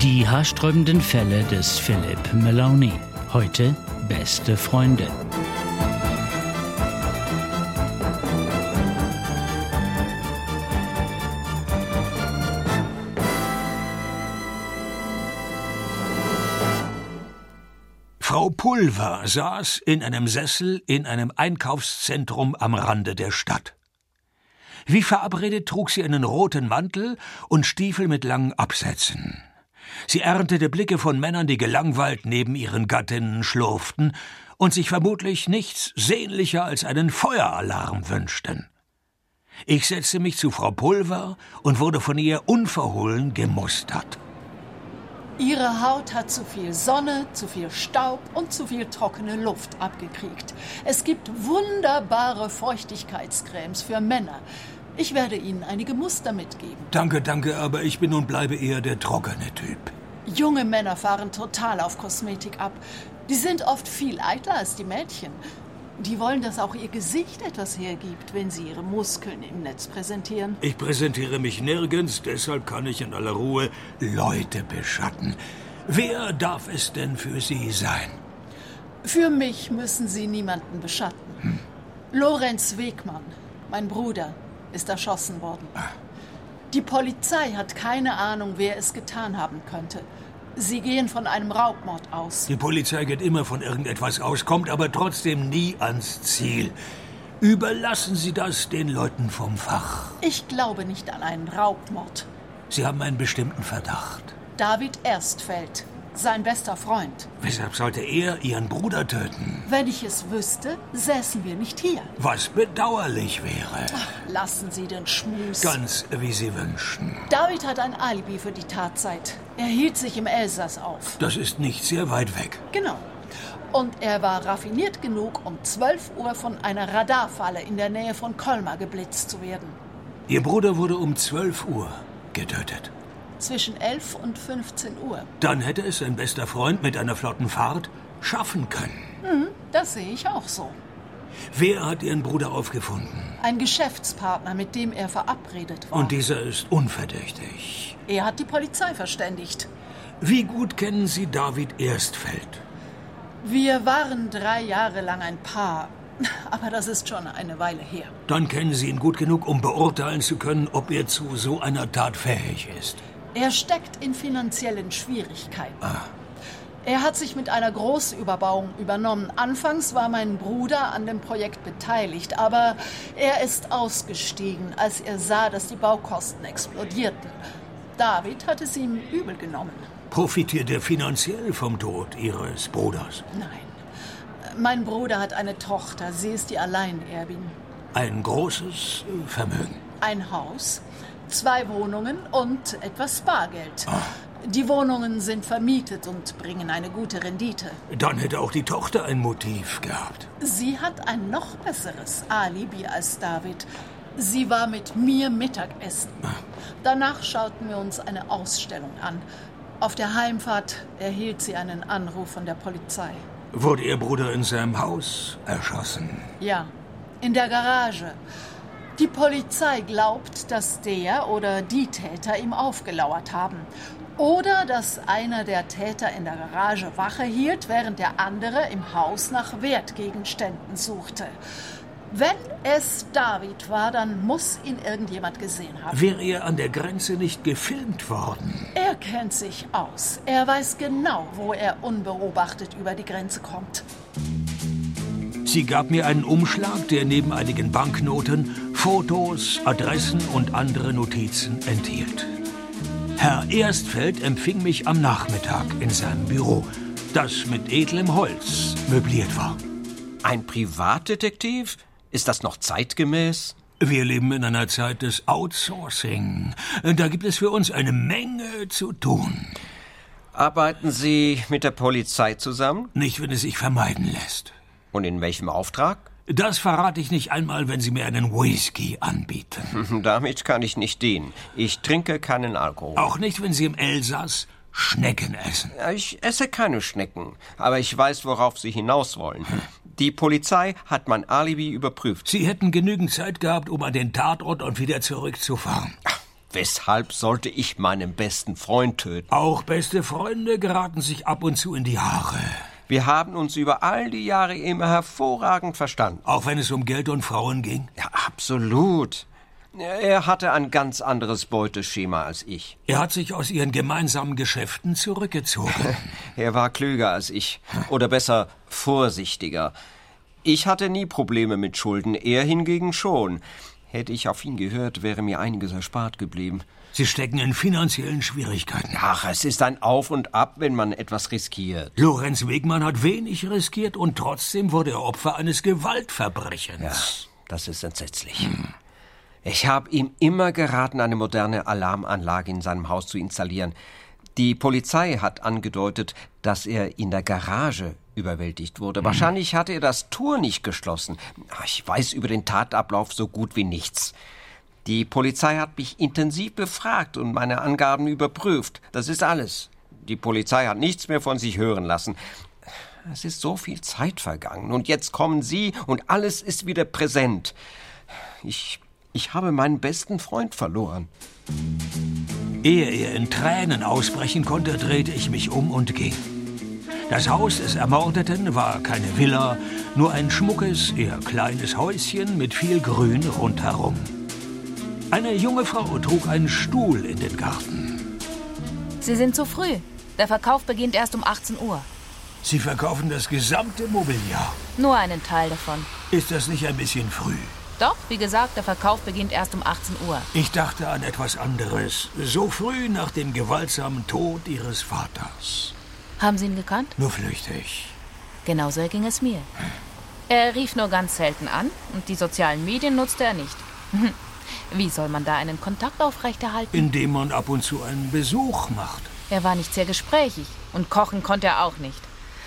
Die haarsträubenden Fälle des Philippe Meloni. Heute beste Freunde. Frau Pulver saß in einem Sessel in einem Einkaufszentrum am Rande der Stadt. Wie verabredet trug sie einen roten Mantel und Stiefel mit langen Absätzen. Sie erntete Blicke von Männern, die gelangweilt neben ihren Gattinnen schlurften und sich vermutlich nichts sehnlicher als einen Feueralarm wünschten. Ich setzte mich zu Frau Pulver und wurde von ihr unverhohlen gemustert. Ihre Haut hat zu viel Sonne, zu viel Staub und zu viel trockene Luft abgekriegt. Es gibt wunderbare Feuchtigkeitscremes für Männer. Ich werde Ihnen einige Muster mitgeben. Danke, aber ich bin und bleibe eher der trockene Typ. Junge Männer fahren total auf Kosmetik ab. Die sind oft viel eitler als die Mädchen. Die wollen, dass auch ihr Gesicht etwas hergibt, wenn sie ihre Muskeln im Netz präsentieren. Ich präsentiere mich nirgends, deshalb kann ich in aller Ruhe Leute beschatten. Wer darf es denn für Sie sein? Für mich müssen Sie niemanden beschatten. Lorenz Wegmann, mein Bruder, ist erschossen worden. Die Polizei hat keine Ahnung, wer es getan haben könnte. Sie gehen von einem Raubmord aus. Die Polizei geht immer von irgendetwas aus, kommt aber trotzdem nie ans Ziel. Überlassen Sie das den Leuten vom Fach. Ich glaube nicht an einen Raubmord. Sie haben einen bestimmten Verdacht. David Erstfeld, sein bester Freund. Weshalb sollte er Ihren Bruder töten? Wenn ich es wüsste, säßen wir nicht hier. Was bedauerlich wäre. Ach, lassen Sie den Schmus. Ganz wie Sie wünschen. David hat ein Alibi für die Tatzeit. Er hielt sich im Elsass auf. Das ist nicht sehr weit weg. Genau. Und er war raffiniert genug, um 12 Uhr von einer Radarfalle in der Nähe von Colmar geblitzt zu werden. Ihr Bruder wurde um 12 Uhr getötet. Zwischen 11 und 15 Uhr. Dann hätte es sein bester Freund mit einer flotten Fahrt schaffen können. Das sehe ich auch so. Wer hat Ihren Bruder aufgefunden? Ein Geschäftspartner, mit dem er verabredet war. Und dieser ist unverdächtig. Er hat die Polizei verständigt. Wie gut kennen Sie David Erstfeld? Wir waren 3 Jahre lang ein Paar, aber das ist schon eine Weile her. Dann kennen Sie ihn gut genug, um beurteilen zu können, ob er zu so einer Tat fähig ist. Er steckt in finanziellen Schwierigkeiten. Er hat sich mit einer Großüberbauung übernommen. Anfangs war mein Bruder an dem Projekt beteiligt, aber er ist ausgestiegen, als er sah, dass die Baukosten explodierten. David hat es ihm übel genommen. Profitiert er finanziell vom Tod Ihres Bruders? Nein. Mein Bruder hat eine Tochter. Sie ist die Alleinerbin. Ein großes Vermögen. Ein Haus, 2 Wohnungen und etwas Bargeld. Die Wohnungen sind vermietet und bringen eine gute Rendite. Dann hätte auch die Tochter ein Motiv gehabt. Sie hat ein noch besseres Alibi als David. Sie war mit mir Mittagessen. Danach schauten wir uns eine Ausstellung an. Auf der Heimfahrt erhielt sie einen Anruf von der Polizei. Wurde Ihr Bruder in seinem Haus erschossen? Ja, in der Garage. Die Polizei glaubt, dass der oder die Täter ihm aufgelauert haben. Oder dass einer der Täter in der Garage Wache hielt, während der andere im Haus nach Wertgegenständen suchte. Wenn es David war, dann muss ihn irgendjemand gesehen haben. Wäre er an der Grenze nicht gefilmt worden? Er kennt sich aus. Er weiß genau, wo er unbeobachtet über die Grenze kommt. Sie gab mir einen Umschlag, der neben einigen Banknoten Fotos, Adressen und andere Notizen enthielt. Herr Erstfeld empfing mich am Nachmittag in seinem Büro, das mit edlem Holz möbliert war. Ein Privatdetektiv? Ist das noch zeitgemäß? Wir leben in einer Zeit des Outsourcing. Da gibt es für uns eine Menge zu tun. Arbeiten Sie mit der Polizei zusammen? Nicht, wenn es sich vermeiden lässt. Und in welchem Auftrag? Das verrate ich nicht einmal, wenn Sie mir einen Whisky anbieten. Damit kann ich nicht dienen. Ich trinke keinen Alkohol. Auch nicht, wenn Sie im Elsass Schnecken essen. Ich esse keine Schnecken, aber ich weiß, worauf Sie hinaus wollen. Die Polizei hat mein Alibi überprüft. Sie hätten genügend Zeit gehabt, um an den Tatort und wieder zurückzufahren. Weshalb sollte ich meinen besten Freund töten? Auch beste Freunde geraten sich ab und zu in die Haare. Wir haben uns über all die Jahre immer hervorragend verstanden. Auch wenn es um Geld und Frauen ging? Ja, absolut. Er hatte ein ganz anderes Beuteschema als ich. Er hat sich aus ihren gemeinsamen Geschäften zurückgezogen. Er war klüger als ich. Oder besser, vorsichtiger. Ich hatte nie Probleme mit Schulden, er hingegen schon. Hätte ich auf ihn gehört, wäre mir einiges erspart geblieben. Sie stecken in finanziellen Schwierigkeiten. Ach, es ist ein Auf und Ab, wenn man etwas riskiert. Lorenz Wegmann hat wenig riskiert und trotzdem wurde er Opfer eines Gewaltverbrechens. Ja, das ist entsetzlich. Ich habe ihm immer geraten, eine moderne Alarmanlage in seinem Haus zu installieren. Die Polizei hat angedeutet, dass er in der Garage überwältigt wurde. Wahrscheinlich hatte er das Tor nicht geschlossen. Ich weiß über den Tatablauf so gut wie nichts. Die Polizei hat mich intensiv befragt und meine Angaben überprüft. Das ist alles. Die Polizei hat nichts mehr von sich hören lassen. Es ist so viel Zeit vergangen und jetzt kommen Sie und alles ist wieder präsent. Ich habe meinen besten Freund verloren. Ehe er in Tränen ausbrechen konnte, drehte ich mich um und ging. Das Haus des Ermordeten war keine Villa, nur ein schmuckes, eher kleines Häuschen mit viel Grün rundherum. Eine junge Frau trug einen Stuhl in den Garten. Sie sind zu früh. Der Verkauf beginnt erst um 18 Uhr. Sie verkaufen das gesamte Mobiliar. Nur einen Teil davon. Ist das nicht ein bisschen früh? Doch, wie gesagt, der Verkauf beginnt erst um 18 Uhr. Ich dachte an etwas anderes. So früh nach dem gewaltsamen Tod Ihres Vaters. Haben Sie ihn gekannt? Nur flüchtig. Genauso erging es mir. Er rief nur ganz selten an und die sozialen Medien nutzte er nicht. Wie soll man da einen Kontakt aufrechterhalten? Indem man ab und zu einen Besuch macht. Er war nicht sehr gesprächig und kochen konnte er auch nicht.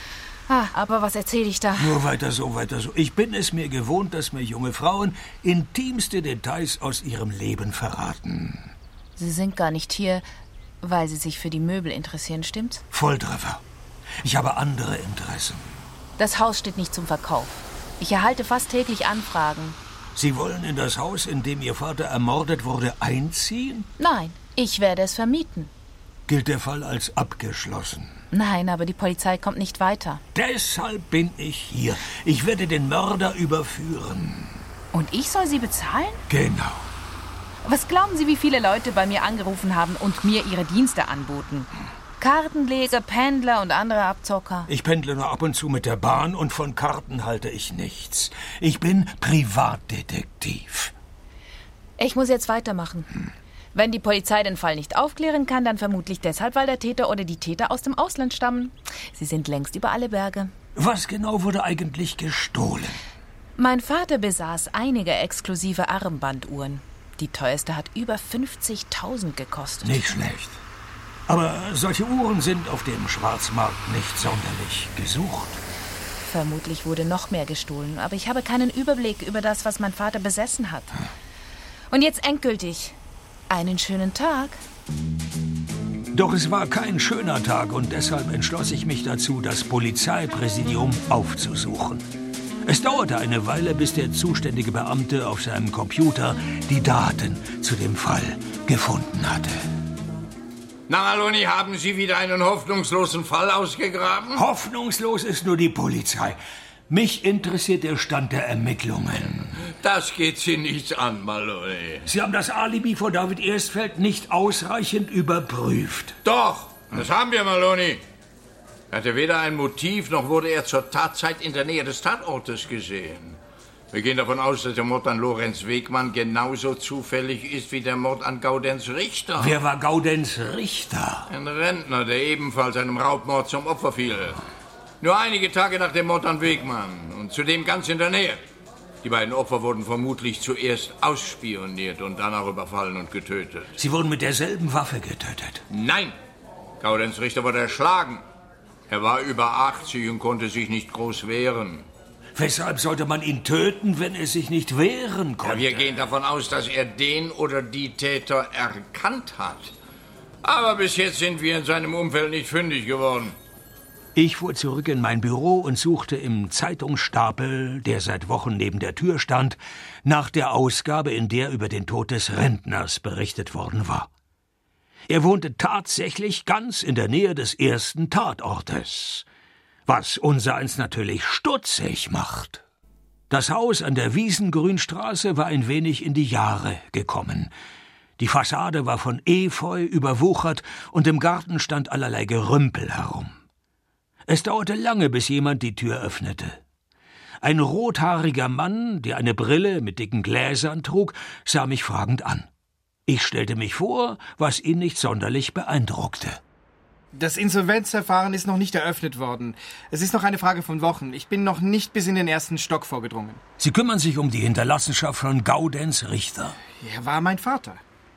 Aber was erzähle ich da? Nur weiter so, weiter so. Ich bin es mir gewohnt, dass mir junge Frauen intimste Details aus ihrem Leben verraten. Sie sind gar nicht hier, weil Sie sich für die Möbel interessieren, stimmt's? Volltreffer. Ich habe andere Interessen. Das Haus steht nicht zum Verkauf. Ich erhalte fast täglich Anfragen. Sie wollen in das Haus, in dem Ihr Vater ermordet wurde, einziehen? Nein, ich werde es vermieten. Gilt der Fall als abgeschlossen? Nein, aber die Polizei kommt nicht weiter. Deshalb bin ich hier. Ich werde den Mörder überführen. Und ich soll Sie bezahlen? Genau. Was glauben Sie, wie viele Leute bei mir angerufen haben und mir ihre Dienste anboten? Kartenleger, Pendler und andere Abzocker. Ich pendle nur ab und zu mit der Bahn und von Karten halte ich nichts. Ich bin Privatdetektiv. Ich muss jetzt weitermachen. Wenn die Polizei den Fall nicht aufklären kann, dann vermutlich deshalb, weil der Täter oder die Täter aus dem Ausland stammen. Sie sind längst über alle Berge. Was genau wurde eigentlich gestohlen? Mein Vater besaß einige exklusive Armbanduhren. Die teuerste hat über 50.000 gekostet. Nicht schlecht. Aber solche Uhren sind auf dem Schwarzmarkt nicht sonderlich gesucht. Vermutlich wurde noch mehr gestohlen, aber ich habe keinen Überblick über das, was mein Vater besessen hat. Und jetzt endgültig. Einen schönen Tag. Doch es war kein schöner Tag und deshalb entschloss ich mich dazu, das Polizeipräsidium aufzusuchen. Es dauerte eine Weile, bis der zuständige Beamte auf seinem Computer die Daten zu dem Fall gefunden hatte. Na, Maloney, haben Sie wieder einen hoffnungslosen Fall ausgegraben? Hoffnungslos ist nur die Polizei. Mich interessiert der Stand der Ermittlungen. Das geht Sie nichts an, Maloney. Sie haben das Alibi von David Erstfeld nicht ausreichend überprüft. Doch, das haben wir, Maloney. Er hatte weder ein Motiv, noch wurde er zur Tatzeit in der Nähe des Tatortes gesehen. Wir gehen davon aus, dass der Mord an Lorenz Wegmann genauso zufällig ist wie der Mord an Gaudenz Richter. Wer war Gaudenz Richter? Ein Rentner, der ebenfalls einem Raubmord zum Opfer fiel. Nur einige Tage nach dem Mord an Wegmann und zudem ganz in der Nähe. Die beiden Opfer wurden vermutlich zuerst ausspioniert und danach überfallen und getötet. Sie wurden mit derselben Waffe getötet? Nein, Gaudenz Richter wurde erschlagen. Er war über 80 und konnte sich nicht groß wehren. Weshalb sollte man ihn töten, wenn er sich nicht wehren konnte? Ja, wir gehen davon aus, dass er den oder die Täter erkannt hat. Aber bis jetzt sind wir in seinem Umfeld nicht fündig geworden. Ich fuhr zurück in mein Büro und suchte im Zeitungsstapel, der seit Wochen neben der Tür stand, nach der Ausgabe, in der über den Tod des Rentners berichtet worden war. Er wohnte tatsächlich ganz in der Nähe des ersten Tatortes, was unsereins natürlich stutzig macht. Das Haus an der Wiesengrünstraße war ein wenig in die Jahre gekommen. Die Fassade war von Efeu überwuchert und im Garten stand allerlei Gerümpel herum. Es dauerte lange, bis jemand die Tür öffnete. Ein rothaariger Mann, der eine Brille mit dicken Gläsern trug, sah mich fragend an. Ich stellte mich vor, was ihn nicht sonderlich beeindruckte. Das Insolvenzverfahren ist noch nicht eröffnet worden. Es ist noch eine Frage von Wochen. Ich bin noch nicht bis in den ersten Stock vorgedrungen. Sie kümmern sich um die Hinterlassenschaft von Gaudenz Richter. Er war mein Vater.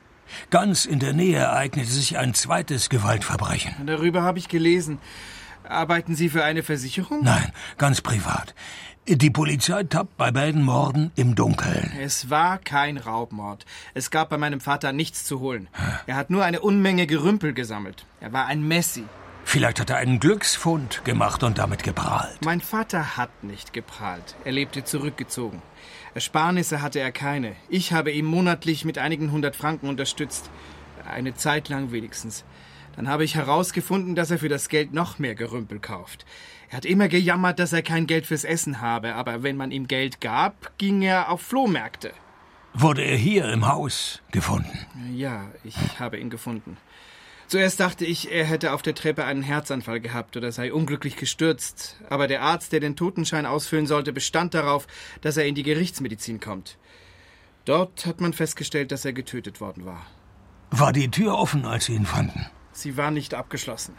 Ganz in der Nähe ereignete sich ein zweites Gewaltverbrechen. Darüber habe ich gelesen. Arbeiten Sie für eine Versicherung? Nein, ganz privat. Die Polizei tappt bei beiden Morden im Dunkeln. Es war kein Raubmord. Es gab bei meinem Vater nichts zu holen. Er hat nur eine Unmenge Gerümpel gesammelt. Er war ein Messi. Vielleicht hat er einen Glücksfund gemacht und damit geprahlt. Mein Vater hat nicht geprahlt. Er lebte zurückgezogen. Ersparnisse hatte er keine. Ich habe ihn monatlich mit einigen 100 Franken unterstützt. Eine Zeit lang wenigstens. Dann habe ich herausgefunden, dass er für das Geld noch mehr Gerümpel kauft. Er hat immer gejammert, dass er kein Geld fürs Essen habe, aber wenn man ihm Geld gab, ging er auf Flohmärkte. Wurde er hier im Haus gefunden? Ja, ich habe ihn gefunden. Zuerst dachte ich, er hätte auf der Treppe einen Herzanfall gehabt oder sei unglücklich gestürzt. Aber der Arzt, der den Totenschein ausfüllen sollte, bestand darauf, dass er in die Gerichtsmedizin kommt. Dort hat man festgestellt, dass er getötet worden war. War die Tür offen, als Sie ihn fanden? Sie war nicht abgeschlossen.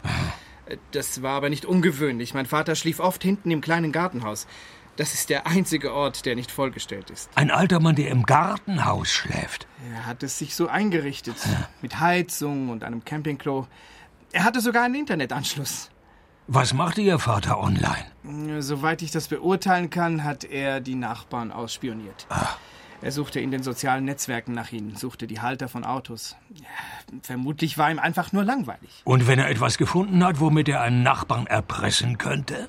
Das war aber nicht ungewöhnlich. Mein Vater schlief oft hinten im kleinen Gartenhaus. Das ist der einzige Ort, der nicht vollgestellt ist. Ein alter Mann, der im Gartenhaus schläft. Er hat es sich so eingerichtet. Mit Heizung und einem Campingklo. Er hatte sogar einen Internetanschluss. Was machte Ihr Vater online? Soweit ich das beurteilen kann, hat er die Nachbarn ausspioniert. Er suchte in den sozialen Netzwerken nach ihnen, suchte die Halter von Autos. Vermutlich war ihm einfach nur langweilig. Und wenn er etwas gefunden hat, womit er einen Nachbarn erpressen könnte?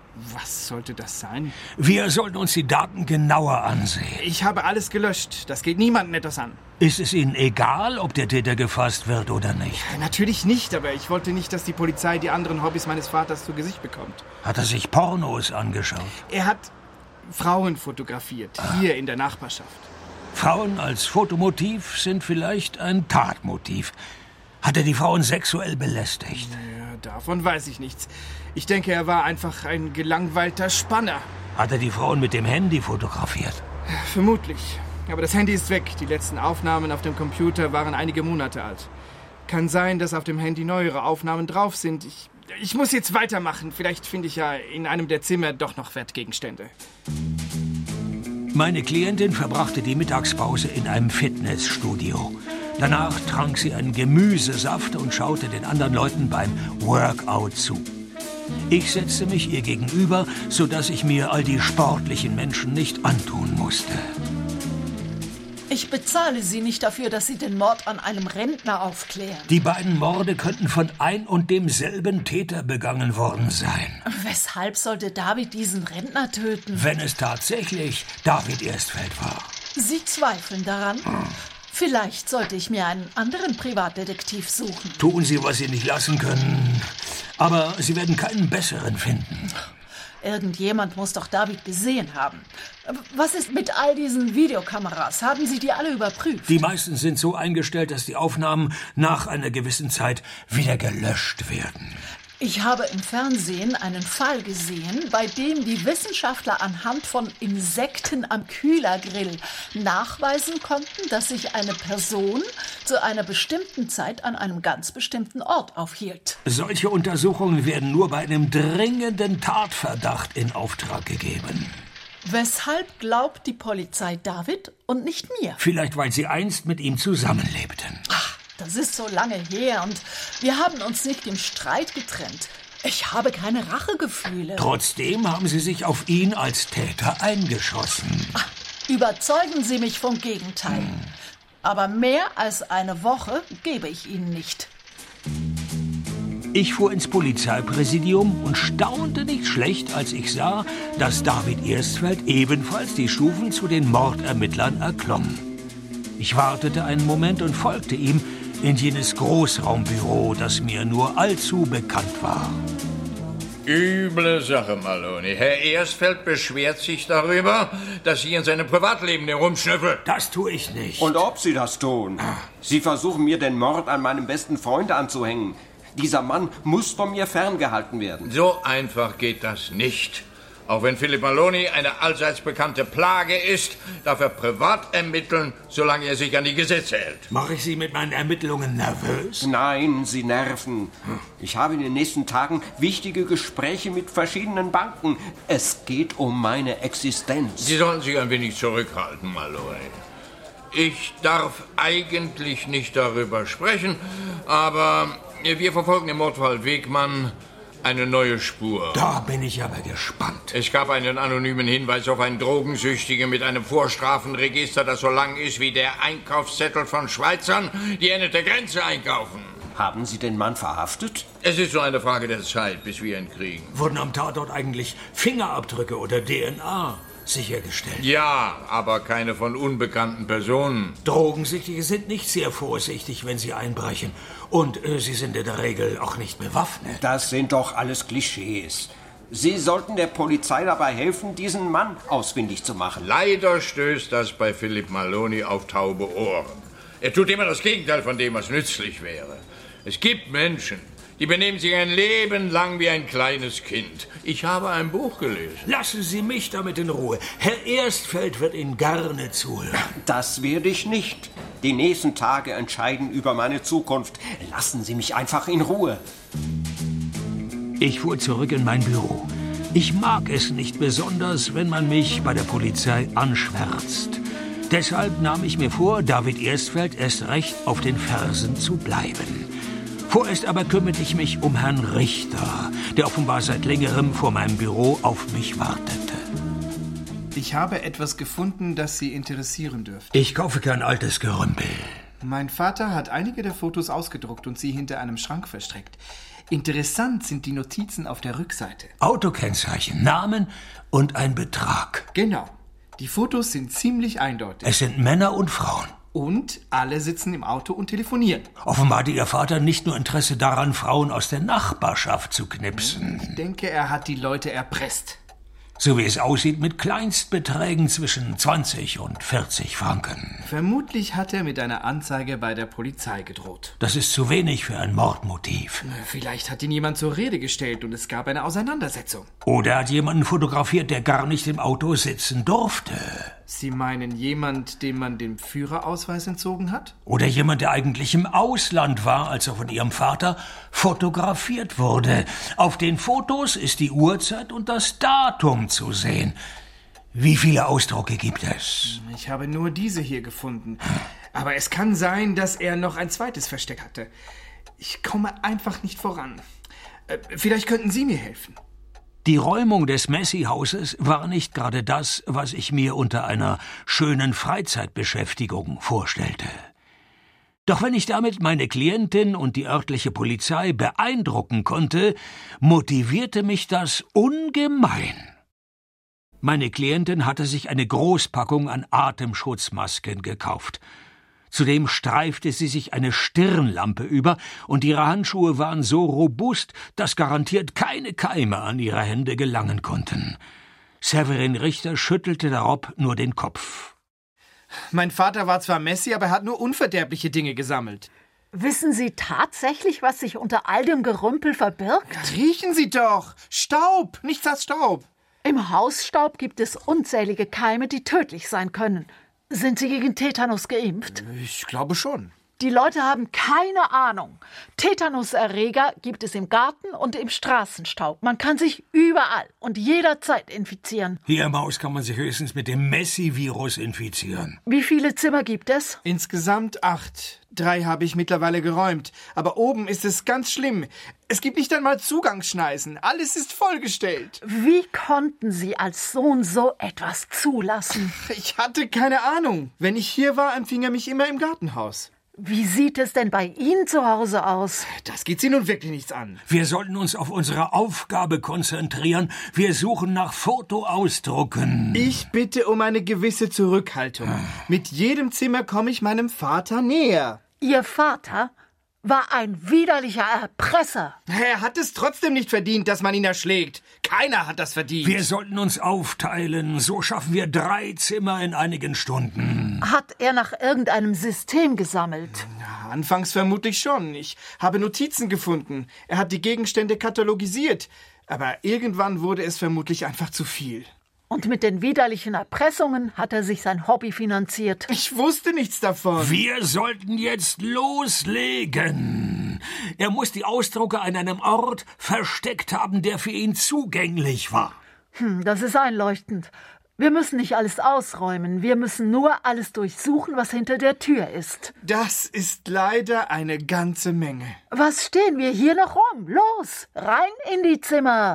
Was sollte das sein? Wir sollten uns die Daten genauer ansehen. Ich habe alles gelöscht. Das geht niemandem etwas an. Ist es Ihnen egal, ob der Täter gefasst wird oder nicht? Natürlich nicht, aber ich wollte nicht, dass die Polizei die anderen Hobbys meines Vaters zu Gesicht bekommt. Hat er sich Pornos angeschaut? Er hat Frauen fotografiert, hier in der Nachbarschaft. Frauen als Fotomotiv sind vielleicht ein Tatmotiv. Hat er die Frauen sexuell belästigt? Ja, davon weiß ich nichts. Ich denke, er war einfach ein gelangweilter Spanner. Hat er die Frauen mit dem Handy fotografiert? Vermutlich. Aber das Handy ist weg. Die letzten Aufnahmen auf dem Computer waren einige Monate alt. Kann sein, dass auf dem Handy neuere Aufnahmen drauf sind. Ich muss jetzt weitermachen. Vielleicht finde ich ja in einem der Zimmer doch noch Wertgegenstände. Meine Klientin verbrachte die Mittagspause in einem Fitnessstudio. Danach trank sie einen Gemüsesaft und schaute den anderen Leuten beim Workout zu. Ich setzte mich ihr gegenüber, sodass ich mir all die sportlichen Menschen nicht antun musste. Ich bezahle Sie nicht dafür, dass Sie den Mord an einem Rentner aufklären. Die beiden Morde könnten von ein und demselben Täter begangen worden sein. Weshalb sollte David diesen Rentner töten? Wenn es tatsächlich David Erstfeld war. Sie zweifeln daran? Vielleicht sollte ich mir einen anderen Privatdetektiv suchen. Tun Sie, was Sie nicht lassen können. Aber Sie werden keinen besseren finden. Irgendjemand muss doch David gesehen haben. Was ist mit all diesen Videokameras? Haben Sie die alle überprüft? Die meisten sind so eingestellt, dass die Aufnahmen nach einer gewissen Zeit wieder gelöscht werden. Ich habe im Fernsehen einen Fall gesehen, bei dem die Wissenschaftler anhand von Insekten am Kühlergrill nachweisen konnten, dass sich eine Person zu einer bestimmten Zeit an einem ganz bestimmten Ort aufhielt. Solche Untersuchungen werden nur bei einem dringenden Tatverdacht in Auftrag gegeben. Weshalb glaubt die Polizei David und nicht mir? Vielleicht, weil sie einst mit ihm zusammenlebten. Ach, das ist so lange her und wir haben uns nicht im Streit getrennt. Ich habe keine Rachegefühle. Trotzdem haben Sie sich auf ihn als Täter eingeschossen. Ach, überzeugen Sie mich vom Gegenteil. Aber mehr als eine Woche gebe ich Ihnen nicht. Ich fuhr ins Polizeipräsidium und staunte nicht schlecht, als ich sah, dass David Erstfeld ebenfalls die Stufen zu den Mordermittlern erklomm. Ich wartete einen Moment und folgte ihm in jenes Großraumbüro, das mir nur allzu bekannt war. Üble Sache, Maloney. Herr Erstfeld beschwert sich darüber, dass Sie in seinem Privatleben herumschnüffeln. Das tue ich nicht. Und ob Sie das tun? Sie versuchen mir den Mord an meinem besten Freund anzuhängen. Dieser Mann muss von mir ferngehalten werden. So einfach geht das nicht. Auch wenn Philipp Maloney eine allseits bekannte Plage ist, darf er privat ermitteln, solange er sich an die Gesetze hält. Mache ich Sie mit meinen Ermittlungen nervös? Nein, Sie nerven. Ich habe in den nächsten Tagen wichtige Gespräche mit verschiedenen Banken. Es geht um meine Existenz. Sie sollten sich ein wenig zurückhalten, Maloney. Ich darf eigentlich nicht darüber sprechen, aber wir verfolgen im Mordfall Wegmann eine neue Spur. Da bin ich aber gespannt. Es gab einen anonymen Hinweis auf einen Drogensüchtigen mit einem Vorstrafenregister, das so lang ist wie der Einkaufszettel von Schweizern, die an der Grenze einkaufen. Haben Sie den Mann verhaftet? Es ist nur eine Frage der Zeit, bis wir ihn kriegen. Wurden am Tatort eigentlich Fingerabdrücke oder DNA sichergestellt? Ja, aber keine von unbekannten Personen. Drogensüchtige sind nicht sehr vorsichtig, wenn sie einbrechen. Und sie sind in der Regel auch nicht bewaffnet. Das sind doch alles Klischees. Sie sollten der Polizei dabei helfen, diesen Mann ausfindig zu machen. Leider stößt das bei Philipp Maloney auf taube Ohren. Er tut immer das Gegenteil von dem, was nützlich wäre. Es gibt Menschen, die benehmen sich ein Leben lang wie ein kleines Kind. Ich habe ein Buch gelesen. Lassen Sie mich damit in Ruhe. Herr Erstfeld wird Ihnen gerne zuhören. Das werde ich nicht. Die nächsten Tage entscheiden über meine Zukunft. Lassen Sie mich einfach in Ruhe. Ich fuhr zurück in mein Büro. Ich mag es nicht besonders, wenn man mich bei der Polizei anschwärzt. Deshalb nahm ich mir vor, David Erstfeld erst recht auf den Fersen zu bleiben. Vorerst aber kümmerte ich mich um Herrn Richter, der offenbar seit längerem vor meinem Büro auf mich wartete. Ich habe etwas gefunden, das Sie interessieren dürfte. Ich kaufe kein altes Gerümpel. Mein Vater hat einige der Fotos ausgedruckt und sie hinter einem Schrank versteckt. Interessant sind die Notizen auf der Rückseite. Autokennzeichen, Namen und ein Betrag. Genau. Die Fotos sind ziemlich eindeutig. Es sind Männer und Frauen. Und alle sitzen im Auto und telefonieren. Offenbar hatte Ihr Vater nicht nur Interesse daran, Frauen aus der Nachbarschaft zu knipsen. Ich denke, er hat die Leute erpresst. So wie es aussieht, mit Kleinstbeträgen zwischen 20 und 40 Franken. Vermutlich hat er mit einer Anzeige bei der Polizei gedroht. Das ist zu wenig für ein Mordmotiv. Vielleicht hat ihn jemand zur Rede gestellt und es gab eine Auseinandersetzung. Oder hat jemanden fotografiert, der gar nicht im Auto sitzen durfte. Sie meinen jemand, dem man den Führerausweis entzogen hat? Oder jemand, der eigentlich im Ausland war, als er von Ihrem Vater fotografiert wurde. Auf den Fotos ist die Uhrzeit und das Datum zu sehen. Wie viele Ausdrucke gibt es? Ich habe nur diese hier gefunden. Aber es kann sein, dass er noch ein zweites Versteck hatte. Ich komme einfach nicht voran. Vielleicht könnten Sie mir helfen. Die Räumung des Messi-Hauses war nicht gerade das, was ich mir unter einer schönen Freizeitbeschäftigung vorstellte. Doch wenn ich damit meine Klientin und die örtliche Polizei beeindrucken konnte, motivierte mich das ungemein. Meine Klientin hatte sich eine Großpackung an Atemschutzmasken gekauft. Zudem streifte sie sich eine Stirnlampe über, und ihre Handschuhe waren so robust, dass garantiert keine Keime an ihre Hände gelangen konnten. Severin Richter schüttelte darob nur den Kopf. Mein Vater war zwar Messi, aber er hat nur unverderbliche Dinge gesammelt. Wissen Sie tatsächlich, was sich unter all dem Gerümpel verbirgt? Riechen Sie doch! Staub! Nichts als Staub! Im Hausstaub gibt es unzählige Keime, die tödlich sein können. Sind Sie gegen Tetanus geimpft? Ich glaube schon. Die Leute haben keine Ahnung. Tetanuserreger gibt es im Garten und im Straßenstaub. Man kann sich überall und jederzeit infizieren. Hier im Haus kann man sich höchstens mit dem Messi-Virus infizieren. Wie viele Zimmer gibt es? Insgesamt 8. 3 habe ich mittlerweile geräumt. Aber oben ist es ganz schlimm. Es gibt nicht einmal Zugangsschneisen. Alles ist vollgestellt. Wie konnten Sie als Sohn so etwas zulassen? Ich hatte keine Ahnung. Wenn ich hier war, empfing er mich immer im Gartenhaus. Wie sieht es denn bei Ihnen zu Hause aus? Das geht Sie nun wirklich nichts an. Wir sollten uns auf unsere Aufgabe konzentrieren. Wir suchen nach Fotoausdrucken. Ich bitte um eine gewisse Zurückhaltung. Mit jedem Zimmer komme ich meinem Vater näher. Ihr Vater war ein widerlicher Erpresser. Er hat es trotzdem nicht verdient, dass man ihn erschlägt. Keiner hat das verdient. Wir sollten uns aufteilen. So schaffen wir 3 Zimmer in einigen Stunden. Hat er nach irgendeinem System gesammelt? Anfangs vermutlich schon. Ich habe Notizen gefunden. Er hat die Gegenstände katalogisiert. Aber irgendwann wurde es vermutlich einfach zu viel. Und mit den widerlichen Erpressungen hat er sich sein Hobby finanziert. Ich wusste nichts davon. Wir sollten jetzt loslegen. Er muss die Ausdrucke an einem Ort versteckt haben, der für ihn zugänglich war. Das ist einleuchtend. Wir müssen nicht alles ausräumen. Wir müssen nur alles durchsuchen, was hinter der Tür ist. Das ist leider eine ganze Menge. Was stehen wir hier noch rum? Los, rein in die Zimmer.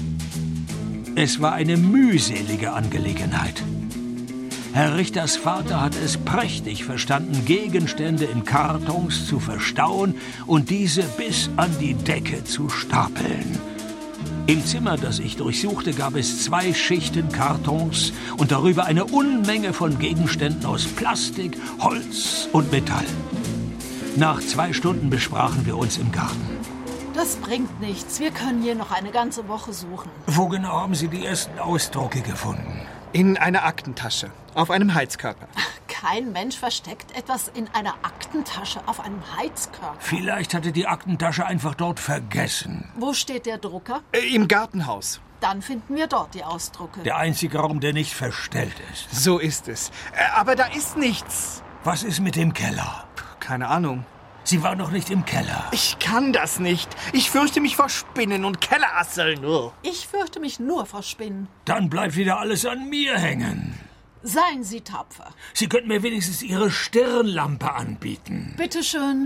Es war eine mühselige Angelegenheit. Herr Richters Vater hat es prächtig verstanden, Gegenstände in Kartons zu verstauen und diese bis an die Decke zu stapeln. Im Zimmer, das ich durchsuchte, gab es 2 Schichten Kartons und darüber eine Unmenge von Gegenständen aus Plastik, Holz und Metall. Nach 2 Stunden besprachen wir uns im Garten. Das bringt nichts. Wir können hier noch eine ganze Woche suchen. Wo genau haben Sie die ersten Ausdrucke gefunden? In einer Aktentasche. Auf einem Heizkörper. Kein Mensch versteckt etwas in einer Aktentasche auf einem Heizkörper. Vielleicht hatte die Aktentasche einfach dort vergessen. Wo steht der Drucker? Im Gartenhaus. Dann finden wir dort die Ausdrucke. Der einzige Raum, der nicht verstellt ist. So ist es. Aber da ist nichts. Was ist mit dem Keller? Keine Ahnung. Sie war noch nicht im Keller. Ich kann das nicht. Ich fürchte mich vor Spinnen und Kellerasseln. Ich fürchte mich nur vor Spinnen. Dann bleibt wieder alles an mir hängen. Seien Sie tapfer. Sie könnten mir wenigstens Ihre Stirnlampe anbieten. Bitte schön.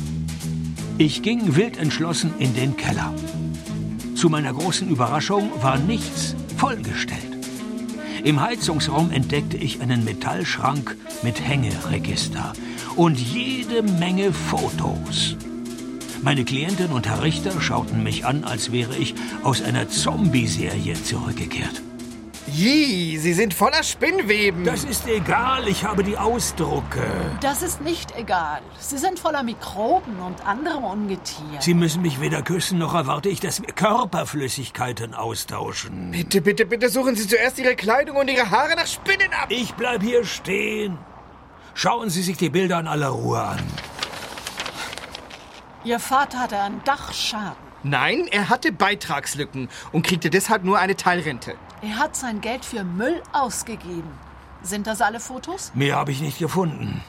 Ich ging wild entschlossen in den Keller. Zu meiner großen Überraschung war nichts vollgestellt. Im Heizungsraum entdeckte ich einen Metallschrank mit Hängeregister und jede Menge Fotos. Meine Klientin und Herr Richter schauten mich an, als wäre ich aus einer Zombie-Serie zurückgekehrt. Jee, Sie sind voller Spinnweben. Das ist egal, ich habe die Ausdrucke. Das ist nicht egal. Sie sind voller Mikroben und anderem Ungetier. Sie müssen mich weder küssen, noch erwarte ich, dass wir Körperflüssigkeiten austauschen. Bitte, bitte, bitte suchen Sie zuerst Ihre Kleidung und Ihre Haare nach Spinnen ab. Ich bleib hier stehen. Schauen Sie sich die Bilder in aller Ruhe an. Ihr Vater hatte einen Dachschaden. Nein, er hatte Beitragslücken und kriegte deshalb nur eine Teilrente. Er hat sein Geld für Müll ausgegeben. Sind das alle Fotos? Mehr habe ich nicht gefunden.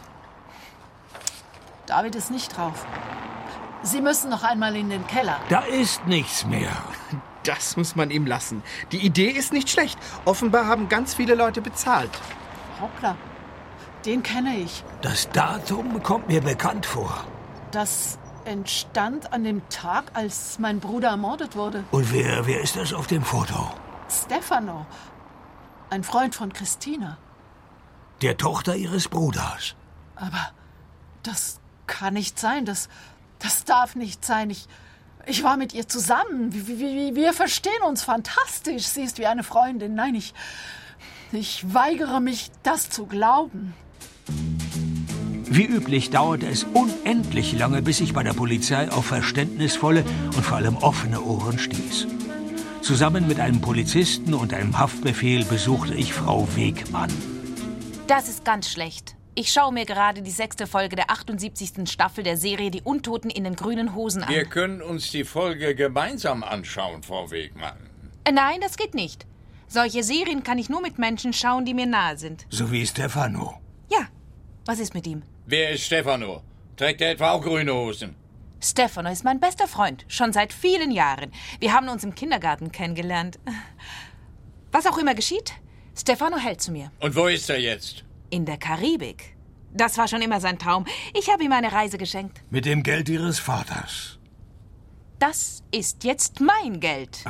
David ist nicht drauf. Sie müssen noch einmal in den Keller. Da ist nichts mehr. Das muss man ihm lassen. Die Idee ist nicht schlecht. Offenbar haben ganz viele Leute bezahlt. Hoppla, den kenne ich. Das Datum kommt mir bekannt vor. Das entstand an dem Tag, als mein Bruder ermordet wurde. Und wer ist das auf dem Foto? Stefano, ein Freund von Christina. Der Tochter Ihres Bruders. Aber das kann nicht sein. Das darf nicht sein. Ich war mit ihr zusammen. Wir verstehen uns fantastisch. Sie ist wie eine Freundin. Nein, ich weigere mich, das zu glauben. Wie üblich dauerte es unendlich lange, bis ich bei der Polizei auf verständnisvolle und vor allem offene Ohren stieß. Zusammen mit einem Polizisten und einem Haftbefehl besuchte ich Frau Wegmann. Das ist ganz schlecht. Ich schaue mir gerade die 6. Folge der 78. Staffel der Serie Die Untoten in den grünen Hosen an. Wir können uns die Folge gemeinsam anschauen, Frau Wegmann. Nein, das geht nicht. Solche Serien kann ich nur mit Menschen schauen, die mir nahe sind. So wie Stefano. Ja, was ist mit ihm? Wer ist Stefano? Trägt er etwa auch grüne Hosen? Stefano ist mein bester Freund, schon seit vielen Jahren. Wir haben uns im Kindergarten kennengelernt. Was auch immer geschieht, Stefano hält zu mir. Und wo ist er jetzt? In der Karibik. Das war schon immer sein Traum. Ich habe ihm eine Reise geschenkt. Mit dem Geld Ihres Vaters. Das ist jetzt mein Geld.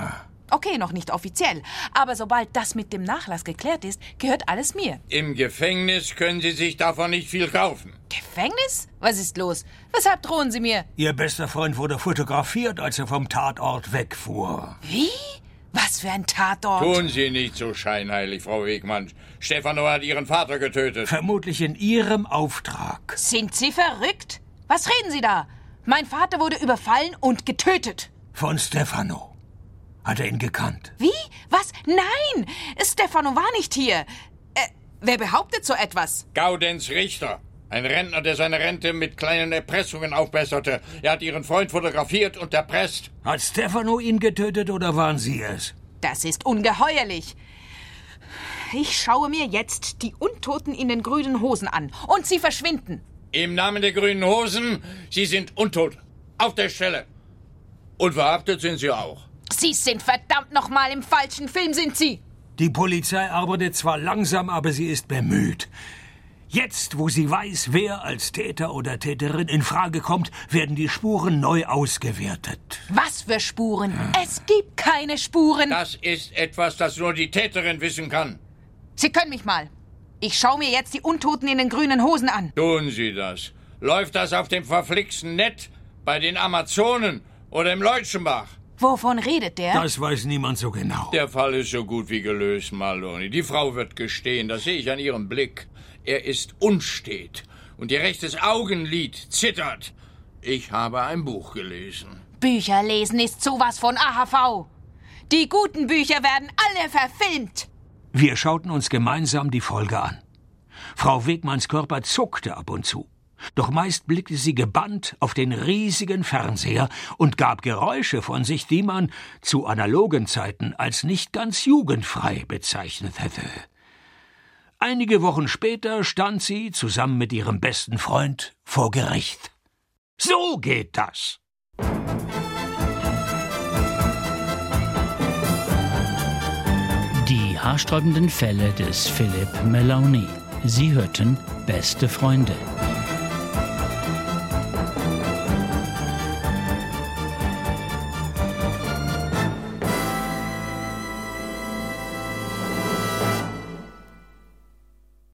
Okay, noch nicht offiziell. Aber sobald das mit dem Nachlass geklärt ist, gehört alles mir. Im Gefängnis können Sie sich davon nicht viel kaufen. Gefängnis? Was ist los? Weshalb drohen Sie mir? Ihr bester Freund wurde fotografiert, als er vom Tatort wegfuhr. Wie? Was für ein Tatort? Tun Sie nicht so scheinheilig, Frau Wegmann. Stefano hat Ihren Vater getötet. Vermutlich in Ihrem Auftrag. Sind Sie verrückt? Was reden Sie da? Mein Vater wurde überfallen und getötet. Von Stefano. Hat er ihn gekannt? Wie? Was? Nein! Stefano war nicht hier. Wer behauptet so etwas? Gaudenz Richter. Ein Rentner, der seine Rente mit kleinen Erpressungen aufbesserte. Er hat Ihren Freund fotografiert und erpresst. Hat Stefano ihn getötet oder waren Sie es? Das ist ungeheuerlich. Ich schaue mir jetzt die Untoten in den grünen Hosen an. Und sie verschwinden. Im Namen der grünen Hosen, Sie sind untot. Auf der Stelle. Und verhaftet sind Sie auch. Sie sind verdammt nochmal im falschen Film, sind Sie. Die Polizei arbeitet zwar langsam, aber sie ist bemüht. Jetzt, wo sie weiß, wer als Täter oder Täterin in Frage kommt, werden die Spuren neu ausgewertet. Was für Spuren? Es gibt keine Spuren. Das ist etwas, das nur die Täterin wissen kann. Sie können mich mal. Ich schaue mir jetzt die Untoten in den grünen Hosen an. Tun Sie das. Läuft das auf dem verflixten Net, bei den Amazonen oder im Leutschenbach? Wovon redet der? Das weiß niemand so genau. Der Fall ist so gut wie gelöst, Maloney. Die Frau wird gestehen, das sehe ich an ihrem Blick. Er ist unstet und ihr rechtes Augenlid zittert. Ich habe ein Buch gelesen. Bücher lesen ist sowas von AHV. Die guten Bücher werden alle verfilmt. Wir schauten uns gemeinsam die Folge an. Frau Wegmanns Körper zuckte ab und zu. Doch meist blickte sie gebannt auf den riesigen Fernseher und gab Geräusche von sich, die man zu analogen Zeiten als nicht ganz jugendfrei bezeichnet hätte. Einige Wochen später stand sie zusammen mit ihrem besten Freund vor Gericht. So geht das. Die haarsträubenden Fälle des Philippe Meloni. Sie hörten Beste Freunde.